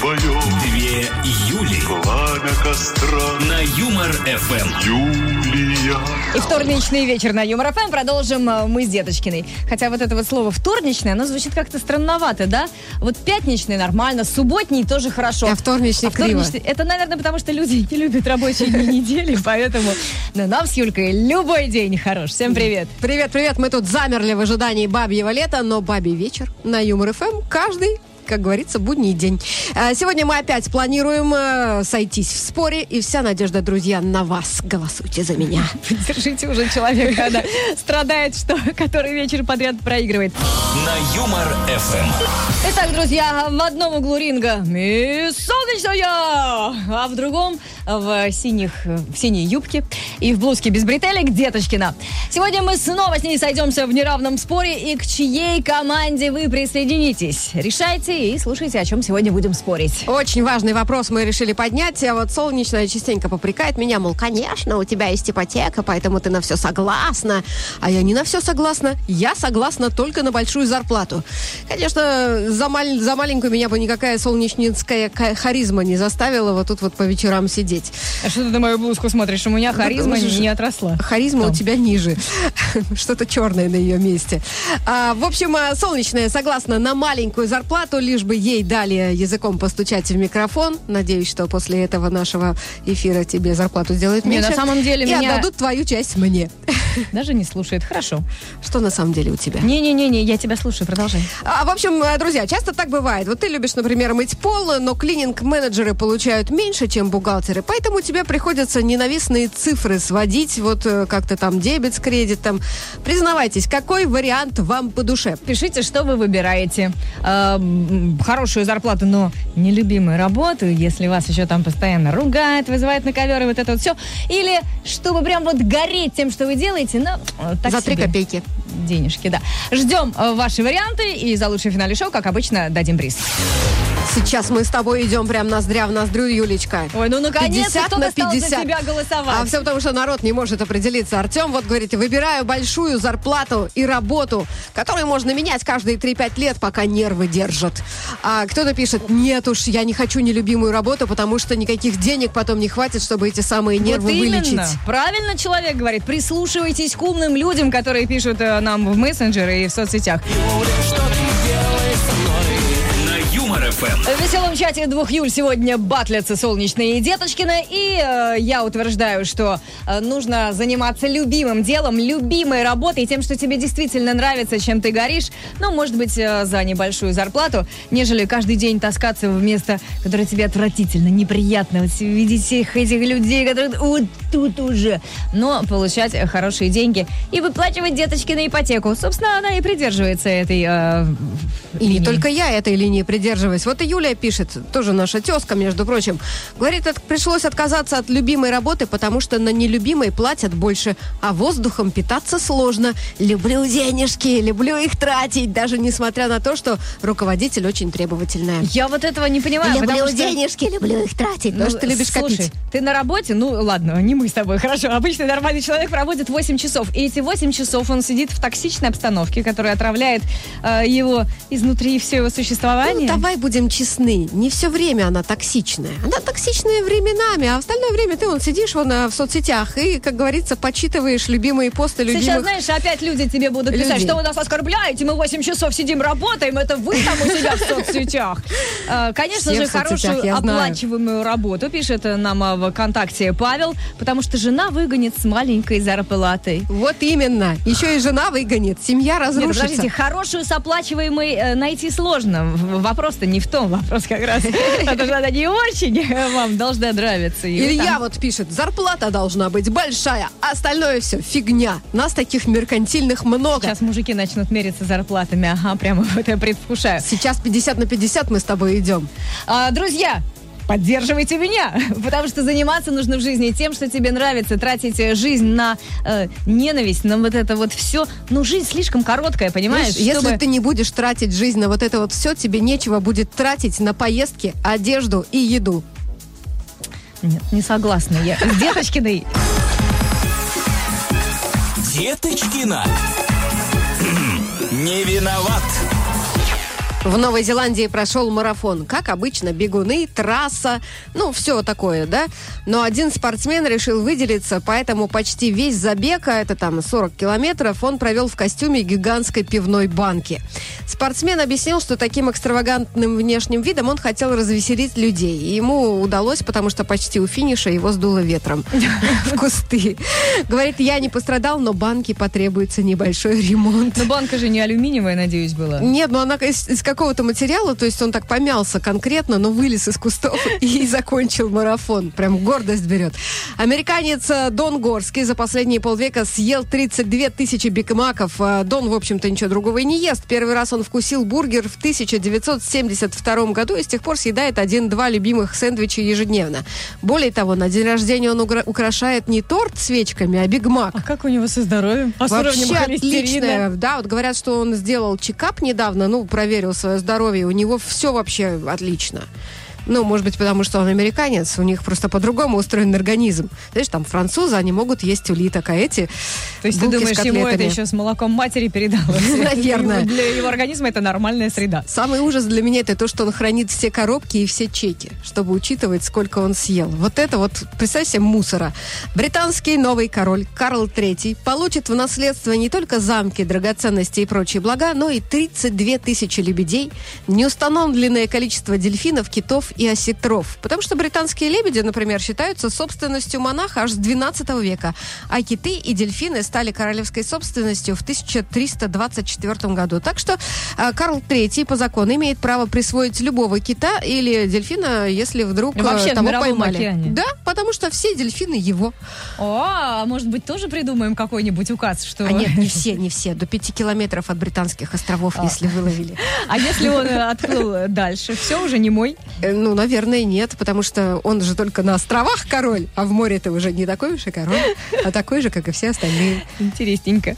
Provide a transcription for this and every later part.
вдвоем. Две Юли. Пламя костра На Юмор-ФМ. Юлия. И вторничный вечер на Юмор-ФМ продолжим мы с Деточкиной. Хотя вот это вот слово «вторничное», оно звучит как-то странновато, да? Вот пятничный нормально, субботний тоже хорошо. А вторничный криво. Это, наверное, потому что люди не любят рабочие дни недели, поэтому нам с Юлькой любой день хорош. Всем привет. Привет. Мы тут замерли в ожидании бабьего лета, но бабий вечер на Юмор-ФМ каждый, как говорится, будний день. Сегодня мы опять планируем сойтись в споре, и вся надежда, друзья, на вас. Голосуйте за меня. Поддержите уже человека, когда страдает, что который вечер подряд проигрывает. На Юмор-ФМ. Итак, друзья, в одном углу ринга мисс Солнечная, а в другом в синей юбке и в блузке без бретелек Деточкина. Сегодня мы снова с ней сойдемся в неравном споре, и к чьей команде вы присоединитесь. Решайте и слушайте, о чем сегодня будем спорить. Очень важный вопрос мы решили поднять. А вот Солнечная частенько попрекает меня, мол, конечно, у тебя есть ипотека, поэтому ты на все согласна. А я не на все согласна. Я согласна только на большую зарплату. Конечно, за маленькую меня бы никакая солнечнинская харизма не заставила вот тут вот по вечерам сидеть. А что ты на мою блузку смотришь? У меня харизма не отросла. Харизма у тебя ниже. Что-то черное на ее месте. В общем, Солнечная согласна на маленькую зарплату, лишь бы ей дали языком постучать в микрофон. Надеюсь, что после этого нашего эфира тебе зарплату сделают меньше. На самом деле и меня... отдадут твою часть мне. Даже не слушает. Хорошо. Что на самом деле у тебя? Не-не-не, я тебя слушаю. Продолжай. В общем, друзья, часто так бывает. Вот ты любишь, например, мыть пол, но клининг-менеджеры получают меньше, чем бухгалтеры, поэтому тебе приходится ненавистные цифры сводить, вот как-то там дебет с кредитом. Признавайтесь, какой вариант вам по душе? Пишите, что вы выбираете. Хорошую зарплату, но нелюбимую работу, если вас еще там постоянно ругают, вызывают на ковер и вот это вот все. Или чтобы прям вот гореть тем, что вы делаете, но так за 3 себе. копейки. Денежки, да. Ждем ваши варианты, и за лучший финале шоу, как обычно, дадим приз. Сейчас мы с тобой идем прям ноздря в ноздрю, Юлечка. Ой, ну наконец-то кто-то стал за тебя голосовать. А все потому, что народ не может определиться. Артем вот говорит, выбираю большую зарплату и работу, которую можно менять каждые 3-5 лет, пока нервы держат. А кто-то пишет, нет уж, я не хочу нелюбимую работу, потому что никаких денег потом не хватит, чтобы эти самые нервы вот вылечить. Именно. Правильно человек говорит. Прислушивайтесь к умным людям, которые пишут нам в мессенджеры и в соцсетях. В веселом чате 2 Юль сегодня батлятся Солнечная и Деточкина. И я утверждаю, что нужно заниматься любимым делом, любимой работой, тем, что тебе действительно нравится, чем ты горишь. Ну, может быть, за небольшую зарплату, нежели каждый день таскаться в место, которое тебе отвратительно, неприятно. Вот видеть всех этих людей, которые вот тут уже. Но получать хорошие деньги и выплачивать Деточкина ипотеку. Собственно, она и придерживается этой И линии. не только я этой линии придерживаюсь. Вот и Юлия пишет, тоже наша тезка, между прочим. Говорит, пришлось отказаться от любимой работы, потому что на нелюбимой платят больше, а воздухом питаться сложно. Люблю денежки, люблю их тратить, даже несмотря на то, что руководитель очень требовательная. Я вот этого не понимаю. Люблю что... денежки, люблю их тратить, потому что ты любишь слушай, копить. Ты на работе, ну ладно, не мы с тобой, хорошо. Обычный нормальный человек проводит 8 часов. И эти 8 часов он сидит в токсичной обстановке, которая отравляет его изнутри все его существование. Ну, давай будем честны, не все время она токсичная. Она токсичная временами, а в остальное время ты сидишь в соцсетях и, как говорится, почитываешь любимые посты любимых Сейчас, знаешь, опять люди тебе будут писать, людей. что вы нас оскорбляете, мы 8 часов сидим, работаем, это вы там у себя в соцсетях. Конечно Все же, в соцсетях, хорошую я знаю. оплачиваемую работу, пишет нам в ВКонтакте Павел, потому что жена выгонит с маленькой зарплатой. Вот именно. Еще и жена выгонит, семья Нет, разрушится. подождите, хорошую с оплачиваемой найти сложно. Вопрос-то не в том, вопрос как раз, потому что она не очень вам должна нравиться. И Илья вот пишет, зарплата должна быть большая, а остальное все фигня. Нас таких меркантильных много. Сейчас мужики начнут мериться зарплатами, ага, прямо вот я предвкушаю. Сейчас 50/50 мы с тобой идем. Друзья, поддерживайте меня, потому что заниматься нужно в жизни тем, что тебе нравится, тратить жизнь на ненависть, на вот это вот все. Ну, жизнь слишком короткая, понимаешь? Знаешь, если ты не будешь тратить жизнь на вот это вот все, тебе нечего будет тратить на поездки, одежду и еду. Нет, не согласна я. С Деточкиной. Деточкина. Не виноват. В Новой Зеландии прошел марафон. Как обычно, бегуны, трасса, все такое, да? Но один спортсмен решил выделиться, поэтому почти весь забег, а это там 40 километров, он провел в костюме гигантской пивной банки. Спортсмен объяснил, что таким экстравагантным внешним видом он хотел развеселить людей. И ему удалось, потому что почти у финиша его сдуло ветром в кусты. Говорит, я не пострадал, но банке потребуется небольшой ремонт. Но банка же не алюминиевая, надеюсь, была. Нет, она из какого-то материала, то есть он так помялся конкретно, но вылез из кустов и закончил марафон. Прям гордость берет. Американец Дон Горский за последние полвека съел 32 тысячи бигмаков. Дон, в общем-то, ничего другого и не ест. Первый раз он вкусил бургер в 1972 году и с тех пор съедает 1-2 любимых сэндвича ежедневно. Более того, на день рождения он украшает не торт свечками, а бигмак. А как у него со здоровьем? А с уровнем холестерина? Да, вот говорят, что он сделал чекап недавно, проверил свое здоровье, у него все вообще отлично. Может быть, потому что он американец, у них просто по-другому устроен организм. Знаешь, там французы, они могут есть улиток, а эти То есть ты думаешь, ему это еще с молоком матери передалось? Наверное. Для его организма это нормальная среда. Самый ужас для меня это то, что он хранит все коробки и все чеки, чтобы учитывать, сколько он съел. Вот это вот, представь себе, мусора. Британский новый король Карл III получит в наследство не только замки, драгоценности и прочие блага, но и 32 тысячи лебедей, неустановленное количество дельфинов, китов и осетров. Потому что британские лебеди, например, считаются собственностью монаха аж с 12 века, а киты и дельфины стали королевской собственностью в 1324 году. Так что Карл III по закону имеет право присвоить любого кита или дельфина, если вдруг вообще того в мировом поймали. океане. Да, потому что все дельфины его. Может быть, тоже придумаем какой-нибудь указ, что... Нет, не все. До 5 километров от британских островов, если выловили. А если он отплыл дальше, все уже не мой? Наверное, нет, потому что он же только на островах король, а в море ты уже не такой уж и король, а такой же, как и все остальные. Интересненько.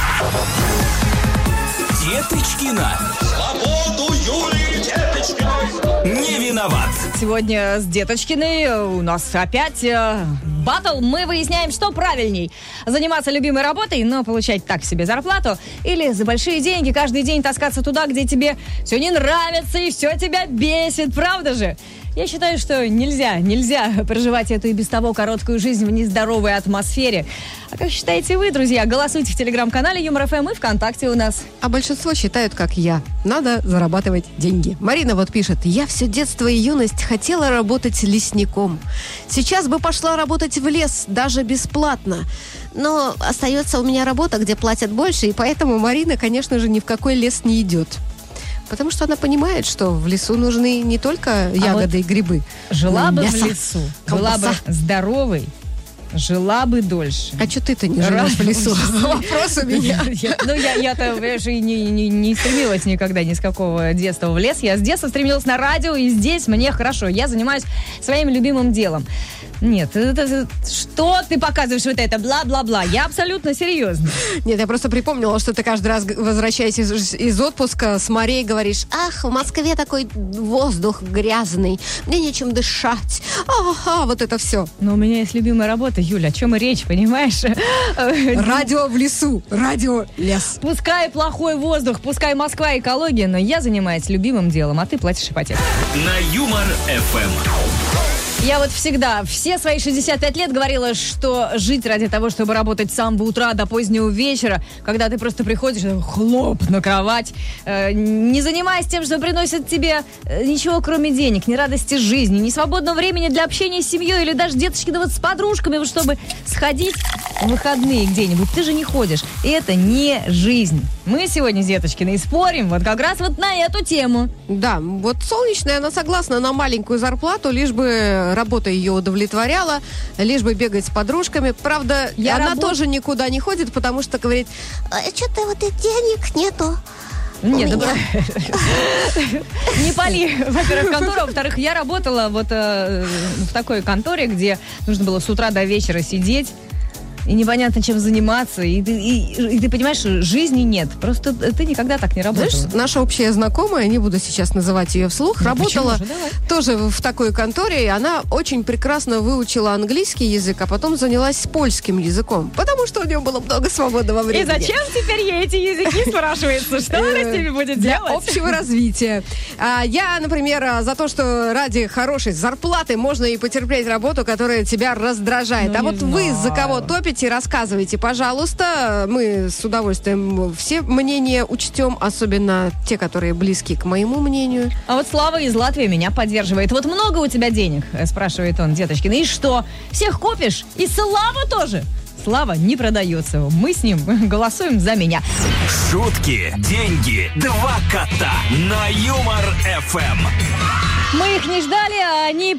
Деточкина. Свободу Юлии Деточкиной. Не виноват. Сегодня с Деточкиной у нас опять баттл. Мы выясняем, что правильней. Заниматься любимой работой, но получать так себе зарплату. Или за большие деньги каждый день таскаться туда, где тебе все не нравится и все тебя бесит. Правда же? Я считаю, что нельзя проживать эту и без того короткую жизнь в нездоровой атмосфере. А как считаете вы, друзья? Голосуйте в телеграм-канале Юмор ФМ и ВКонтакте у нас. А большинство считают, как я. Надо зарабатывать деньги. Марина вот пишет: я все детство и юность хотела работать лесником. Сейчас бы пошла работать в лес, даже бесплатно. Но остается у меня работа, где платят больше, и поэтому Марина, конечно же, ни в какой лес не идет. Потому что она понимает, что в лесу нужны не только ягоды и грибы. Жила бы мясо, в лесу, колбаса. была бы здоровой, жила бы дольше. А что ты-то не жила в лесу? Вопрос у меня. Я-то, понимаешь, и не стремилась никогда ни с какого детства в лес. Я с детства стремилась на радио, и здесь мне хорошо. Я занимаюсь своим любимым делом. Нет, что ты показываешь вот это, бла-бла-бла. Я абсолютно серьезно. Нет, я просто припомнила, что ты каждый раз, возвращаясь из отпуска, с морей говоришь: ах, в Москве такой воздух грязный, мне нечем дышать. Вот это все. Но у меня есть любимая работа, Юля, о чем и речь, понимаешь? Радио в лесу, радио лес. Пускай плохой воздух, пускай Москва экология, но я занимаюсь любимым делом, а ты платишь ипотеку. На Юмор ФМ. Я вот всегда, все свои 65 лет говорила, что жить ради того, чтобы работать с самого утра до позднего вечера, когда ты просто приходишь, хлоп, на кровать, не занимаясь тем, что приносит тебе ничего, кроме денег, ни радости жизни, ни свободного времени для общения с семьей или даже деточкина вот с подружками, вот чтобы сходить в выходные где-нибудь. Ты же не ходишь. И это не жизнь. Мы сегодня с Деточкиной спорим вот как раз вот на эту тему. Да, вот Солнечная, она согласна на маленькую зарплату, лишь бы работа ее удовлетворяла, лишь бы бегать с подружками. Правда, она тоже никуда не ходит, потому что говорит: что-то вот и денег нету. Нет, не пали, во-первых, контору, а во-вторых, я работала вот в такой конторе, где нужно было с утра до вечера сидеть. и непонятно, чем заниматься, и ты понимаешь, жизни нет. Просто ты никогда так не работала. Знаешь, наша общая знакомая, не буду сейчас называть ее вслух, работала тоже в такой конторе, и она очень прекрасно выучила английский язык, а потом занялась польским языком, потому что у нее было много свободного времени. И зачем теперь ей эти языки, спрашивается? Что она с ними будет делать? Для общего развития. Я, например, за то, что ради хорошей зарплаты можно и потерпеть работу, которая тебя раздражает. А вот вы за кого топите, рассказывайте, пожалуйста. Мы с удовольствием все мнения учтем, особенно те, которые близки к моему мнению. А вот Слава из Латвии меня поддерживает. Вот много у тебя денег, спрашивает он, Деточкин. И что, всех копишь? И Слава тоже? Слава не продается. Мы с ним голосуем за меня. Шутки, деньги, два кота на Юмор-ФМ. Мы их не ждали, а они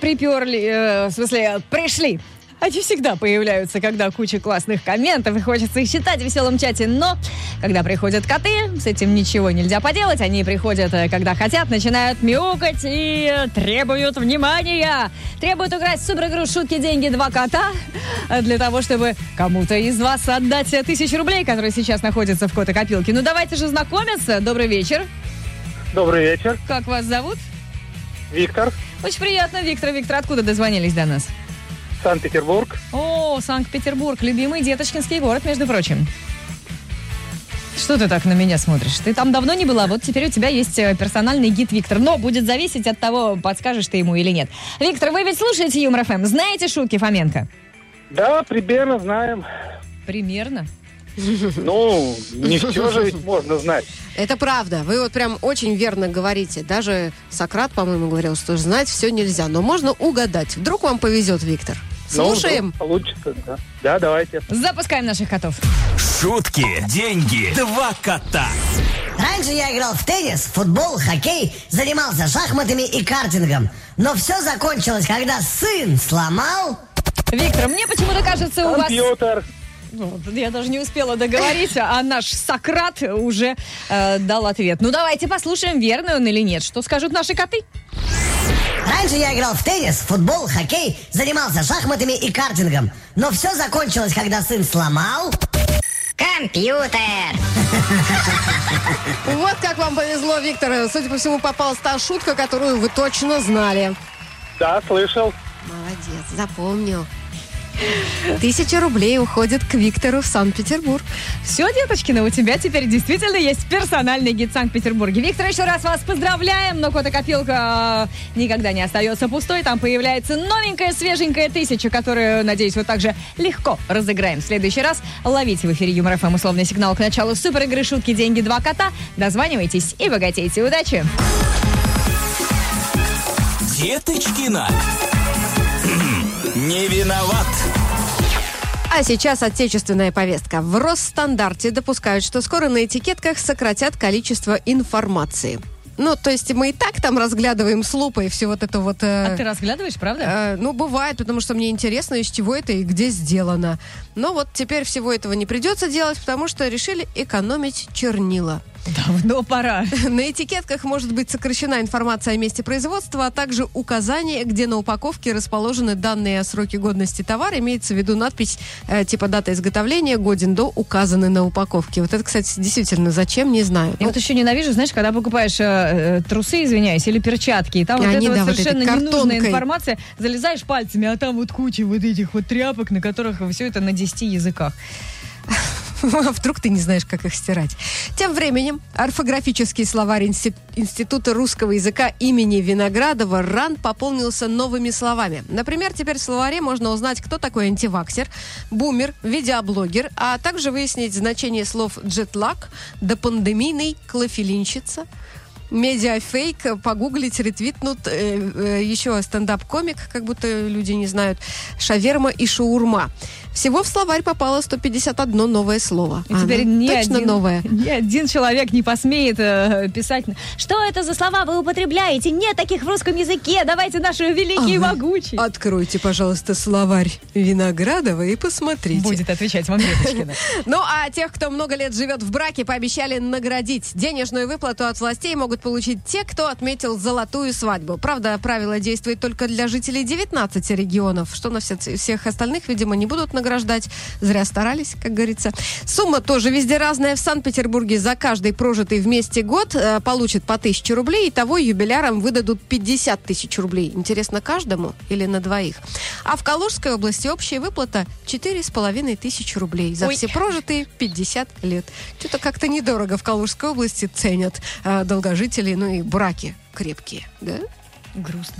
пришли. Они всегда появляются, когда куча классных комментов, и хочется их читать в веселом чате. Но когда приходят коты, с этим ничего нельзя поделать. Они приходят, когда хотят, начинают мяукать и требуют внимания. Требуют играть в суперигру «Шутки, деньги, два кота» для того, чтобы кому-то из вас отдать 1000 рублей, которые сейчас находятся в кота-копилке. Ну, давайте же знакомиться. Добрый вечер. Добрый вечер. Как вас зовут? Виктор. Очень приятно, Виктор. Виктор, откуда дозвонились до нас? Санкт-Петербург. О, Санкт-Петербург. Любимый деточкинский город, между прочим. Что ты так на меня смотришь? Ты там давно не была, вот теперь у тебя есть персональный гид Виктор. Но будет зависеть от того, подскажешь ты ему или нет. Виктор, вы ведь слушаете Юмор-ФМ? Знаете шутки Фоменко? Да, примерно знаем. Примерно? Ну, не все же ведь можно знать. Это правда. Вы вот прям очень верно говорите. Даже Сократ, по-моему, говорил, что знать все нельзя. Но можно угадать. Вдруг вам повезет, Виктор. Слушаем. Ну, получится, да. Да, давайте. Запускаем наших котов. Шутки, деньги, два кота. Раньше я играл в теннис, футбол, хоккей, занимался шахматами и картингом. Но все закончилось, когда сын сломал... Виктор, мне почему-то кажется, у вас... Компьютер. Я даже не успела договорить, а наш Сократ уже дал ответ. Ну, давайте послушаем, верный он или нет. Что скажут наши коты? Раньше я играл в теннис, футбол, хоккей, занимался шахматами и картингом. Но все закончилось, когда сын сломал... компьютер. Вот как вам повезло, Виктор. Судя по всему, попалась та шутка, которую вы точно знали. Да, слышал. Молодец, запомнил. 1000 рублей уходит к Виктору в Санкт-Петербург. Все, Деточкина, у тебя теперь действительно есть персональный гид в Санкт-Петербурге. Виктор, еще раз вас поздравляем, но кота-копилка никогда не остается пустой. Там появляется новенькая, свеженькая 1000, которую, надеюсь, вы также легко разыграем в следующий раз. Ловите в эфире Юмор-ФМ условный сигнал к началу суперигры «Шутки, деньги, два кота». Дозванивайтесь и богатейте. Удачи! Деточкина. Не виноват. А сейчас отечественная повестка. В Росстандарте допускают, что скоро на этикетках сократят количество информации. Ну, то есть мы и так там разглядываем с лупой все вот это вот... А ты разглядываешь, правда? Ну, бывает, потому что мне интересно, из чего это и где сделано. Но вот теперь всего этого не придется делать, потому что решили экономить чернила. Давно пора. На этикетках может быть сокращена информация о месте производства, а также указание, где на упаковке расположены данные о сроке годности товара. Имеется в виду надпись типа дата изготовления, годен до, указаны на упаковке. Вот это, кстати, действительно, зачем, не знаю. Я вот еще ненавижу, знаешь, когда покупаешь трусы, извиняюсь, или перчатки, и там вот они, эта вот вот совершенно картонкой. ненужная информация, залезаешь пальцами, а там вот куча вот этих вот тряпок, на которых все это на 10 языках. Вдруг ты не знаешь, как их стирать. Тем временем орфографический словарь Института русского языка имени Виноградова РАН пополнился новыми словами. Например, теперь в словаре можно узнать, кто такой антиваксер, бумер, видеоблогер, а также выяснить значение слов джетлаг, допандемийный, клофелинщица, медиафейк, погуглить, ретвитнут, еще стендап-комик, как будто люди не знают, шаверма и шаурма. Всего в словарь попало 151 новое слово. И теперь ни один человек не посмеет писать, что это за слова вы употребляете, нет таких в русском языке, давайте наши великие и могучие. Откройте, пожалуйста, словарь Виноградова и посмотрите. Будет отвечать вам Деточкина. Ну, а тех, кто много лет живет в браке, пообещали наградить. Денежную выплату от властей могут могут получить те, кто отметил золотую свадьбу. Правда, правило действует только для жителей 19 регионов, что на всех остальных, видимо, не будут награждать. Зря старались, как говорится. Сумма тоже везде разная. В Санкт-Петербурге за каждый прожитый вместе год получат по 1000 рублей. Итого юбилярам выдадут 50 тысяч рублей. Интересно, каждому или на двоих? А в Калужской области общая выплата 4500 рублей за все прожитые 50 лет. Что-то как-то недорого в Калужской области ценят долгожители, ну и браки крепкие, да? Грустно.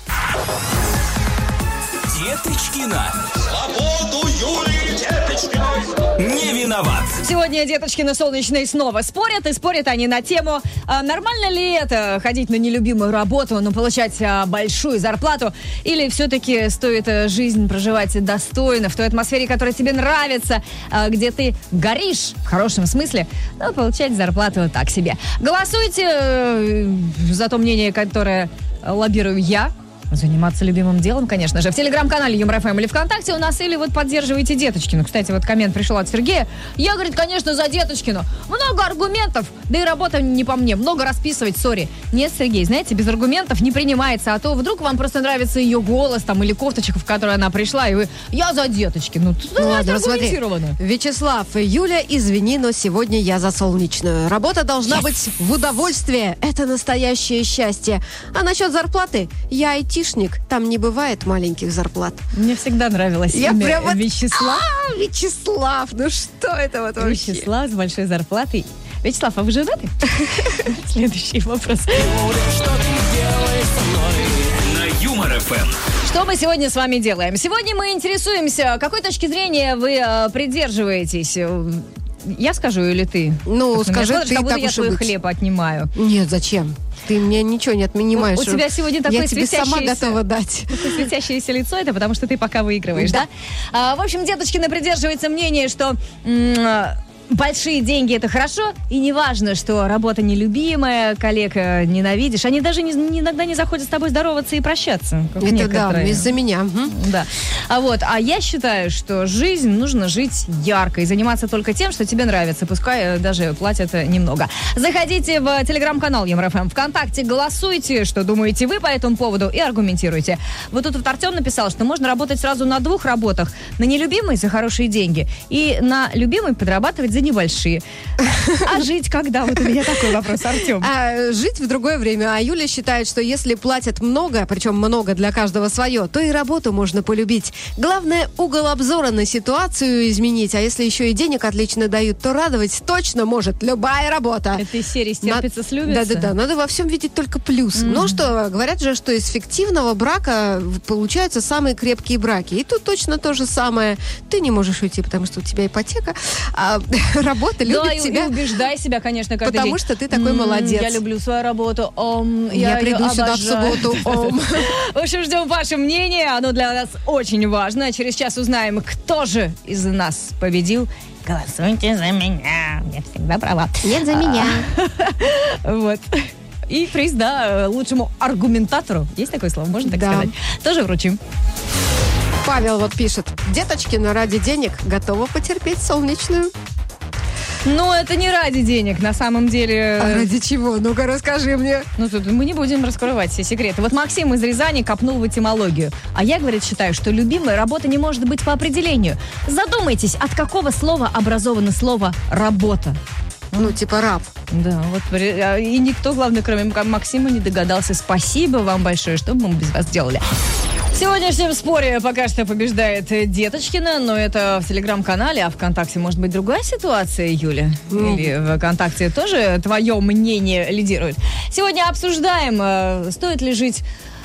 Деточкина. Свободу Юлии Деточкиной. Не виноват. Сегодня Деточкины солнечные снова спорят, и спорят они на тему, нормально ли это ходить на нелюбимую работу, но получать большую зарплату, или все-таки стоит жизнь проживать достойно, в той атмосфере, которая тебе нравится, где ты горишь, в хорошем смысле, но получать зарплату так себе. Голосуйте за то мнение, которое лоббирую я. Заниматься любимым делом, конечно же. В телеграм-канале Юмор ФМ или ВКонтакте у нас, или вот поддерживайте Деточкину. Кстати, вот коммент пришел от Сергея. Я, говорит, конечно, за Деточкину. Много аргументов, да и работа не по мне. Много расписывать, сори. Нет, Сергей, знаете, без аргументов не принимается. А то вдруг вам просто нравится ее голос там или кофточка, в которой она пришла, и вы, я за Деточкину. Ладно, аргументированно. Вячеслав, Юля, извини, но сегодня я за солнечную. Работа должна быть в удовольствие. Это настоящее счастье. А насчет зарплаты, я айтишник, там не бывает маленьких зарплат. Мне всегда нравилось имя Вячеслав. Вячеслав, ну что это вот вообще? Вячеслав с большой зарплатой. Вячеслав, а вы женаты? Следующий вопрос. На Юмор ФМ. Что мы сегодня с вами делаем? Сегодня мы интересуемся, какой точки зрения вы придерживаетесь. Я скажу или ты? Ну, скажи ты, как будто так я уж и твой быть. хлеб отнимаю. Нет, зачем? Ты мне ничего не отнимаешь. У тебя сегодня такое я тебе сама готова дать. Светящееся лицо, это потому что ты пока выигрываешь, да? В общем, Деточкина придерживается мнения, что большие деньги – это хорошо, и не важно, что работа нелюбимая, коллег ненавидишь. Они даже иногда не заходят с тобой здороваться и прощаться. Как это некоторые. да, из-за меня. Да. А я считаю, что жизнь нужно жить ярко и заниматься только тем, что тебе нравится, пускай даже платят немного. Заходите в телеграм-канал Юмор ФМ, ВКонтакте, голосуйте, что думаете вы по этому поводу, и аргументируйте. Вот тут Артем написал, что можно работать сразу на 2 работах. На нелюбимой за хорошие деньги и на любимой подрабатывать за небольшие. А жить когда? Вот у меня такой вопрос, Артем. Жить в другое время. А Юля считает, что если платят много, причем много для каждого свое, то и работу можно полюбить. Главное, угол обзора на ситуацию изменить. А если еще и денег отлично дают, то радовать точно может любая работа. Это из серии «Стерпится, слюбится». Да. Надо во всем видеть только плюс. Ну что, говорят же, что из фиктивного брака получаются самые крепкие браки. И тут точно то же самое. Ты не можешь уйти, потому что у тебя ипотека. Работа любит тебя. Да, и убеждай себя, конечно, каждый день. Потому что ты такой молодец. Я люблю свою работу. Я приду сюда в субботу. В общем, ждем ваше мнение. Оно для нас очень важно. Через час узнаем, кто же из нас победил. Голосуйте за меня. Я всегда права. Нет, за меня. Вот. И приз, да, лучшему аргументатору. Есть такое слово? Можно так сказать? Тоже вручим. Павел вот пишет. Деточкина ради денег готова потерпеть солнечную. Но это не ради денег, на самом деле. А ради чего? Ну-ка, расскажи мне. Ну, тут мы не будем раскрывать все секреты. Вот Максим из Рязани копнул в этимологию. А я, говорит, считаю, что любимая работа не может быть по определению. Задумайтесь, от какого слова образовано слово «работа». Ну, типа раб. Да, вот. И никто, главное, кроме Максима, не догадался. Спасибо вам большое, что мы без вас делали. В сегодняшнем споре пока что побеждает Деточкина, но это в телеграм-канале, а ВКонтакте может быть другая ситуация, Юля? Или в ВКонтакте тоже твое мнение лидирует? Сегодня обсуждаем, стоит ли жить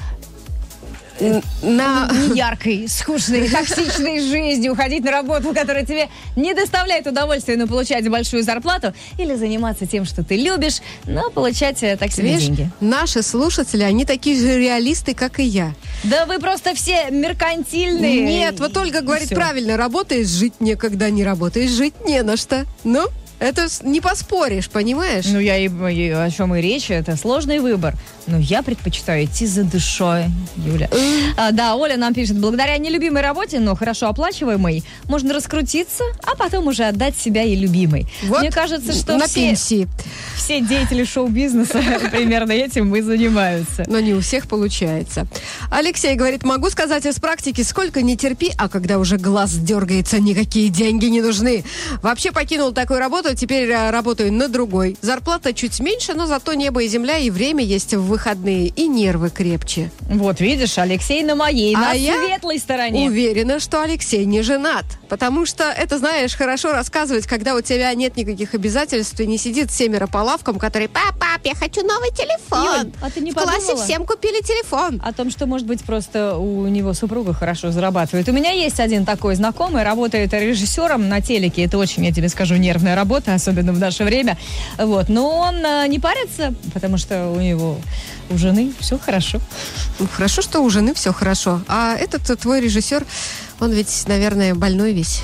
неяркой, скучной, токсичной жизнью, уходить на работу, которая тебе не доставляет удовольствия, но получать большую зарплату, или заниматься тем, что ты любишь, но получать так себе деньги. Наши слушатели, они такие же реалисты, как и я. Да вы просто все меркантильные. Нет, вот Ольга говорит правильно, работаешь, жить некогда, не работаешь, жить не на что. Ну, это не поспоришь, понимаешь? Ну, о чем и речь, это сложный выбор. Но я предпочитаю идти за душой, Юля. Да, Оля нам пишет, благодаря нелюбимой работе, но хорошо оплачиваемой, можно раскрутиться, а потом уже отдать себя и любимой. Вот мне кажется, что на пенсии. Все деятели шоу-бизнеса примерно этим и занимаются. Но не у всех получается. Алексей говорит, могу сказать из практики, сколько не терпи, а когда уже глаз дергается, никакие деньги не нужны. Вообще покинул такую работу, теперь работаю на другой. Зарплата чуть меньше, но зато небо и земля, и время есть в выходные, и нервы крепче. Вот видишь, Алексей на моей, на светлой стороне. Уверена, что Алексей не женат. Потому что это, знаешь, хорошо рассказывать, когда у тебя нет никаких обязательств и не сидит 7 по лавкам, которые: пап, я хочу новый телефон. Юль, а ты не в классе подумала всем купили телефон. О том, что, может быть, просто у него супруга хорошо зарабатывает. У меня есть один такой знакомый, работает режиссером на телеке. Это очень, я тебе скажу, нервная работа, особенно в наше время. Вот. Но он не парится, потому что у жены все хорошо. Ну, хорошо, что у жены все хорошо. А этот твой режиссер, он ведь, наверное, больной весь.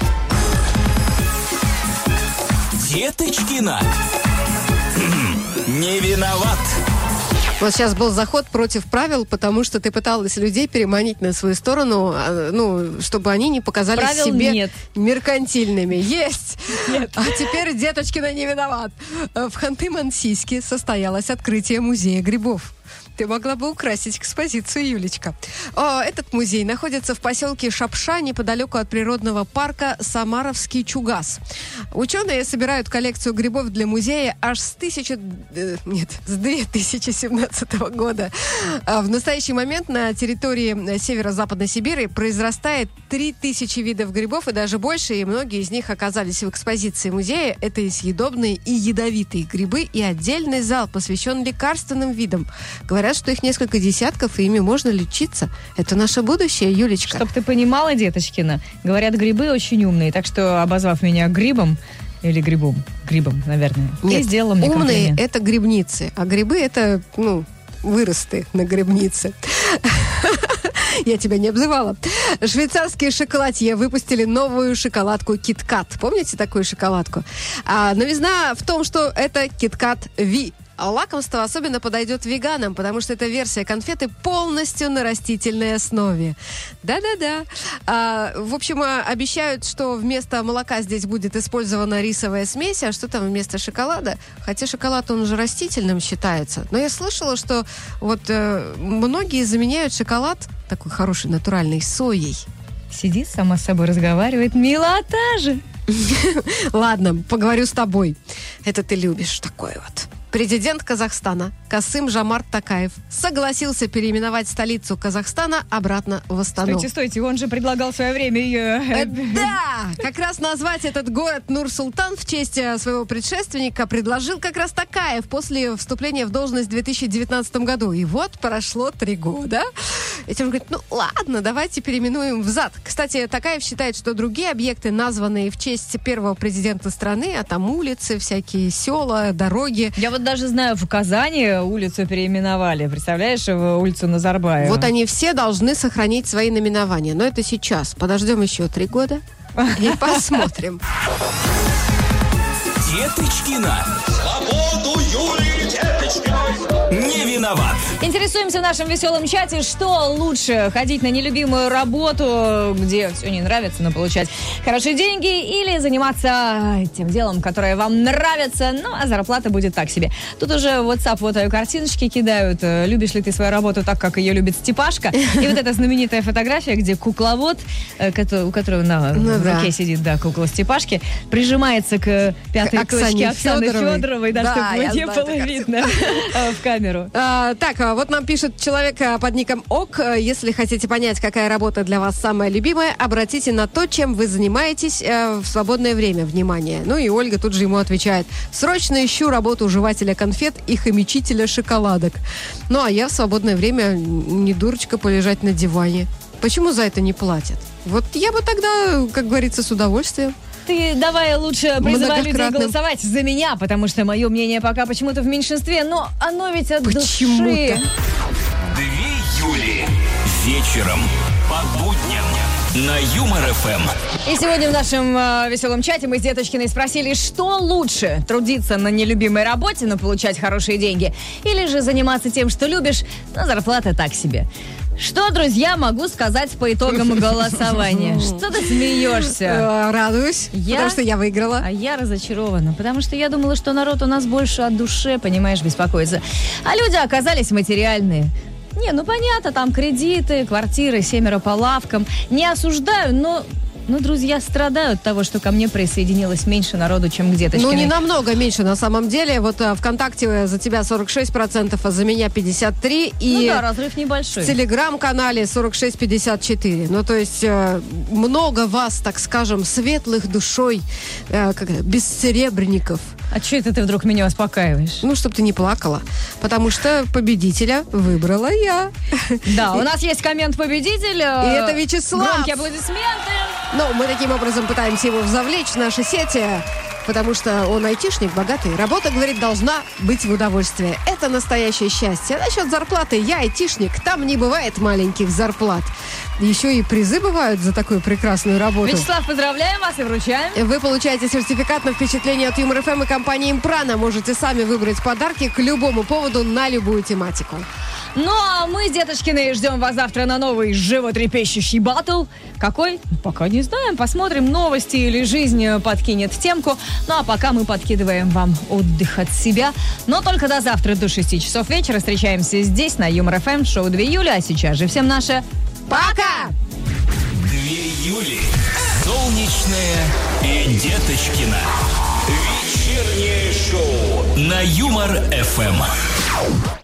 Деточкина. Не виноват. Вот сейчас был заход против правил, потому что ты пыталась людей переманить на свою сторону, чтобы они не показались правил себе нет. меркантильными. Есть! Нет. А теперь Деточкина не виноват. В Ханты-Мансийске состоялось открытие музея грибов. Ты могла бы украсить экспозицию, Юлечка. Этот музей находится в поселке Шапша, неподалеку от природного парка Самаровский Чугас. Ученые собирают коллекцию грибов для музея аж с 2017 года. В настоящий момент на территории северо-западной Сибири произрастает 3000 видов грибов и даже больше, и многие из них оказались в экспозиции музея. Это и съедобные, и ядовитые грибы, и отдельный зал посвящен лекарственным видам. Говорят, что их несколько десятков, и ими можно лечиться. Это наше будущее, Юлечка. Чтоб ты понимала, Деточкина, говорят, грибы очень умные, так что, обозвав меня грибом, или грибом, наверное, нет, ты сделала мне умные комплимент. — это грибницы, а грибы — это, выросты на грибнице. Я тебя не обзывала. Швейцарские шоколадье выпустили новую шоколадку KitKat. Помните такую шоколадку? Новизна в том, что это KitKat V. Лакомство особенно подойдет веганам, потому что эта версия конфеты полностью на растительной основе. Да-да-да. В общем, обещают, что вместо молока здесь будет использована рисовая смесь, а что там вместо шоколада? Хотя шоколад, он же растительным считается. Но я слышала, что многие заменяют шоколад, такой хороший, натуральный, соей. Сидит, сама с собой разговаривает. Милота же! Ладно, поговорю с тобой. Это ты любишь такое вот. Президент Казахстана Касым-Жомарт Токаев согласился переименовать столицу Казахстана обратно в Астану. Стойте, он же предлагал в свое время ее... Да! Как раз назвать этот город Нур-Султан в честь своего предшественника предложил как раз Токаев после вступления в должность в 2019 году. И вот прошло 3 года. И он говорит, ладно, давайте переименуем взад. Кстати, Токаев считает, что другие объекты, названные в честь первого президента страны, а там улицы, всякие села, дороги. Я вот даже знаю, в Казани улицу переименовали. Представляешь, в улицу Назарбаева. Вот они все должны сохранить свои наименования. Но это сейчас. Подождем еще 3 года и посмотрим. Деточкина. Свободу Юлии Деточкиной. Не виноват. Интересуемся в нашем веселом чате, что лучше, ходить на нелюбимую работу, где все не нравится, но получать хорошие деньги, или заниматься тем делом, которое вам нравится, а зарплата будет так себе. Тут уже в WhatsApp картиночки кидают. Любишь ли ты свою работу так, как ее любит Степашка? И вот эта знаменитая фотография, где кукловод, у которого в руке сидит, кукла Степашки, прижимается к пятой точке Оксаны Федоровой, чтобы не было видно в камеру. Так, вот нам пишет человек под ником ОК. Если хотите понять, какая работа для вас самая любимая, обратите на то, чем вы занимаетесь в свободное время. Внимание. И Ольга тут же ему отвечает. Срочно ищу работу жевателя конфет и хомячителя шоколадок. А я в свободное время не дурочка полежать на диване. Почему за это не платят? Вот я бы тогда, как говорится, с удовольствием. Ты давай лучше призывай людей голосовать за меня, потому что мое мнение пока почему-то в меньшинстве, но оно ведь от почему-то. души. 2 Юли. Вечером по будням. на Юмор ФМ. И сегодня в нашем веселом чате мы с Деточкиной спросили, что лучше, трудиться на нелюбимой работе, но получать хорошие деньги, или же заниматься тем, что любишь, но зарплата так себе. Что, друзья, могу сказать по итогам голосования? Что ты смеешься? Радуюсь, потому что я выиграла. А я разочарована, потому что я думала, что народ у нас больше о душе, понимаешь, беспокоится. А люди оказались материальные. Не, ну понятно, там кредиты, квартиры, 7 по лавкам. Не осуждаю, но друзья страдают от того, что ко мне присоединилось меньше народу, чем к Деточкиной. Ну, не намного меньше, на самом деле. Вот ВКонтакте за тебя 46%, а за меня 53%. И разрыв небольшой. В Телеграм-канале 46-54. Ну, то есть много вас, так скажем, светлых душой, бессеребренников. А что это ты вдруг меня успокаиваешь? Ну, чтобы ты не плакала. Потому что победителя выбрала я. Да, у нас есть коммент победителя. И это Вячеслав. Громкие аплодисменты. Ну, мы таким образом пытаемся его завлечь в наши сети, потому что он айтишник, богатый. Работа, говорит, должна быть в удовольствие. Это настоящее счастье. А насчет зарплаты, я айтишник, там не бывает маленьких зарплат. Еще и призы бывают за такую прекрасную работу. Вячеслав, поздравляем вас и вручаем. Вы получаете сертификат на впечатление от Юмор ФМ и компании Импрана. Можете сами выбрать подарки к любому поводу на любую тематику. Ну, а мы с Деточкиной ждем вас завтра на новый животрепещущий батл. Какой? Пока не знаем. Посмотрим, новости или жизнь подкинет темку. Ну, а пока мы подкидываем вам отдых от себя. Но только до завтра, до 6 часов вечера. Встречаемся здесь, на Юмор ФМ, шоу 2 Юли. А сейчас же всем наше пока! 2 Юли. Солнечная и Деточкина. Вечернее шоу на Юмор ФМ.